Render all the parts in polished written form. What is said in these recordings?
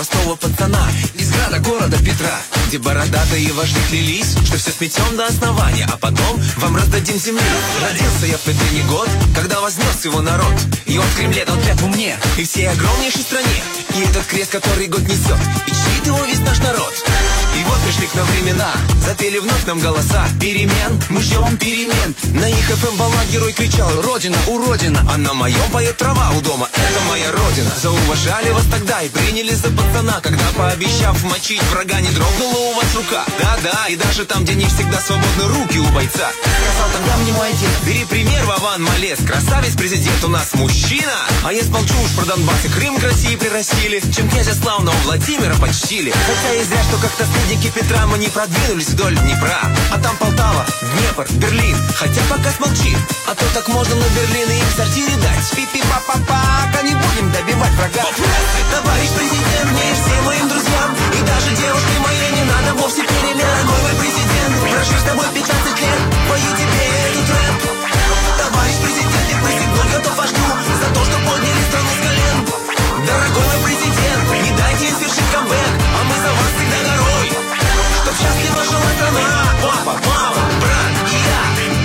простого пацана из града города Петра, где бородатые вожди клялись, что все сметем до основания, а потом вам раздадим земли. Родился я в тот день и год, когда вознес его народ, и он в Кремле дал клятву мне и всей огромнейшей стране. И этот крест, который год несет, и чтит его весь наш народ. И вот пришли к нам времена, запели вновь нам голоса перемен, мы ждем перемен. На их ФМ волна герой кричал: Родина, уродина. А на моем поет трава у дома: это моя родина. Зауважали вас тогда и приняли за пацана, когда, пообещав мочить врага, не дрогнула у вас рука. Да-да, и даже там, где не всегда свободны руки у бойца, сказал тогда мне мой отец: бери пример, Вован Малец, красавец президент у нас мужчина. А я смолчу уж про Донбасс и Крым к России прирастили, чем князя славного Владимира почтили. Хотя и зря, что как наследники Петра мы не продвинулись вдоль Днепра. А там Полтава, Днепр, Берлин. Хотя пока смолчим, а то так можно на Берлин и им в сортире дать. Пи-пи-па-па-па, не будем добивать врага. Товарищ президент, мне и всем моим друзьям, и даже девушке моей не надо вовсе перемен. Дорогой мой президент, прожив с тобой 15 лет, пою тебе этот рэп. Товарищ президент, я присягну, готов вождю за то, что подняли страну с колен. Дорогой мой президент, не дайте им свершить камбэк, а мы за вас всегда горой. Чтоб счастлива жила страна, папа, мама, брат и я.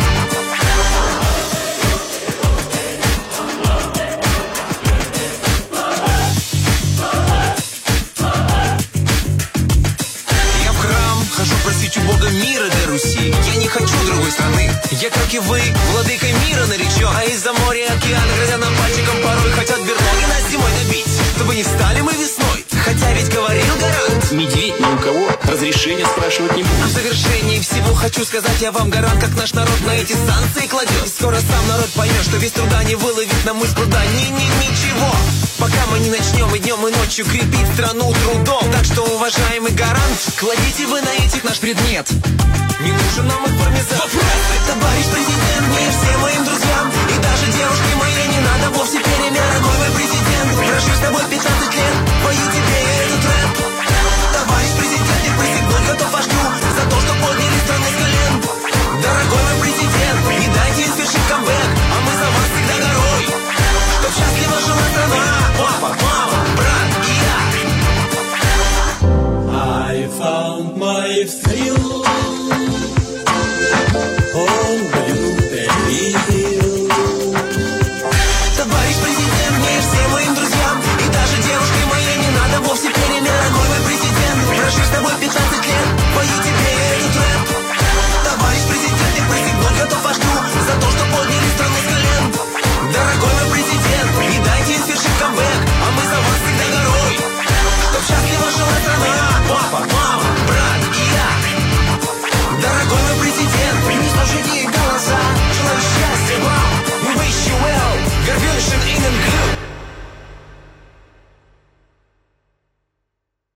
Я в храм хожу просить у Бога мира для Руси. Я не хочу другой страны. Я, как и вы, владыкой мира наречен. А из-за моря и океана грозя нам пальчиком порой хотят берлоги нас зимой добить, чтобы не стали мы весной. Хотя ведь говорил гарант: медведь ни у кого разрешения спрашивать не будет. А в завершении всего хочу сказать я вам гарант, как наш народ на эти санкции кладет. И скоро сам народ поймет, что без труда не выловить нам из пруда ничего, пока мы не начнем и днем и ночью крепить страну трудом. Так что, уважаемый гарант, кладите вы на этих наш предмет. Не нужен нам их пармезан. Товарищ президент, мне и всем моим друзьям, и даже девушке моей не надо вовсе перемен. Дорогой мой